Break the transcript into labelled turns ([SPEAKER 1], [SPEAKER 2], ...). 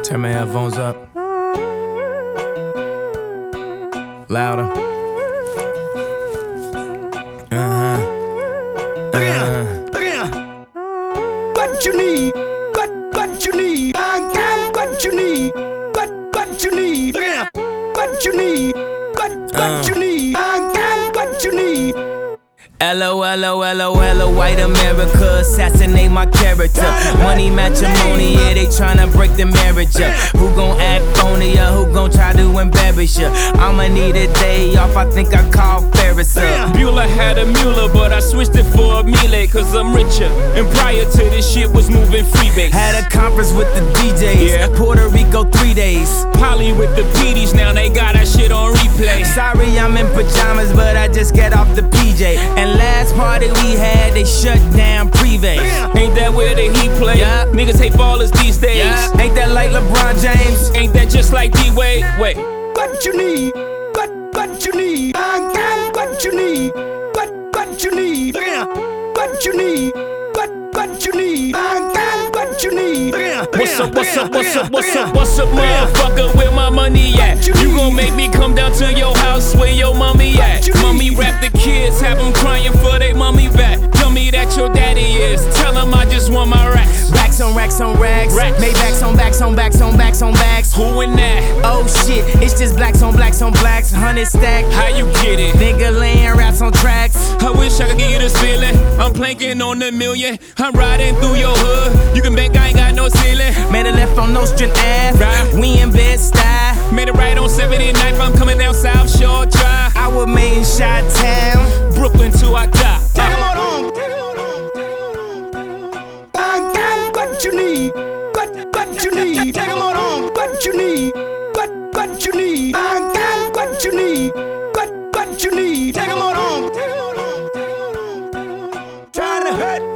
[SPEAKER 1] Turn my headphones up. Louder.
[SPEAKER 2] What you need? What you need? I got what you need. What you need? What you need? What you need? I got what you need.
[SPEAKER 1] LOL, white America, assassinate my character. Money matrimony, yeah, they tryna break the marriage up. Who gon' act phony, who gon' try to embarrass ya? I'ma need a day off, I think I call Ferris up.
[SPEAKER 3] Bueller had a Mueller, but I switched it for a Miele, cause I'm richer. And prior to this shit was moving freebase.
[SPEAKER 1] Had a conference with the DJs,
[SPEAKER 3] Yeah.
[SPEAKER 1] Puerto Rico 3 days.
[SPEAKER 3] Polly with the PDs, now they got that shit on replay.
[SPEAKER 1] Sorry, I'm in pajamas, but I just got off the PJ. And last party we had, they shut down Privé.
[SPEAKER 3] Ain't that where the Heat play?
[SPEAKER 1] Yeah.
[SPEAKER 3] Niggas hate ballers these days.
[SPEAKER 1] Yeah. Ain't that like LeBron James?
[SPEAKER 3] Ain't that just like D-Wade? Wait.
[SPEAKER 2] What you need? What you need? I got what you need. What you need? What you need? What you need? I got what you need.
[SPEAKER 3] What's up, motherfucker, where my money at? You gon' make me come down to your house where your mommy at? Mommy rap the kids, have them crying for they mommy back. Tell me that your daddy is, tell him I just want my racks.
[SPEAKER 1] Racks on racks on racks. Maybachs on backs on backs on backs on backs.
[SPEAKER 3] Who in that?
[SPEAKER 1] Oh shit, it's just blacks on blacks on blacks. 100 stack.
[SPEAKER 3] How you get it?
[SPEAKER 1] Nigga laying raps on tracks.
[SPEAKER 3] I wish I could give you this feeling. I'm planking on the million. I'm riding through your hood. You can bet I ain't got no ceiling.
[SPEAKER 1] Made a left on Nostrand Ave.
[SPEAKER 3] Right.
[SPEAKER 1] We in Bed-Stuy.
[SPEAKER 3] Made it right on 79th. I'm coming down South Shore Drive.
[SPEAKER 1] I was made in Chi-Town.
[SPEAKER 3] Brooklyn till I die.
[SPEAKER 2] I got what you need. What you need? Take 'em on home. What you need? What you need? I got what you need. What you need? Take 'em on home. Trying to hurt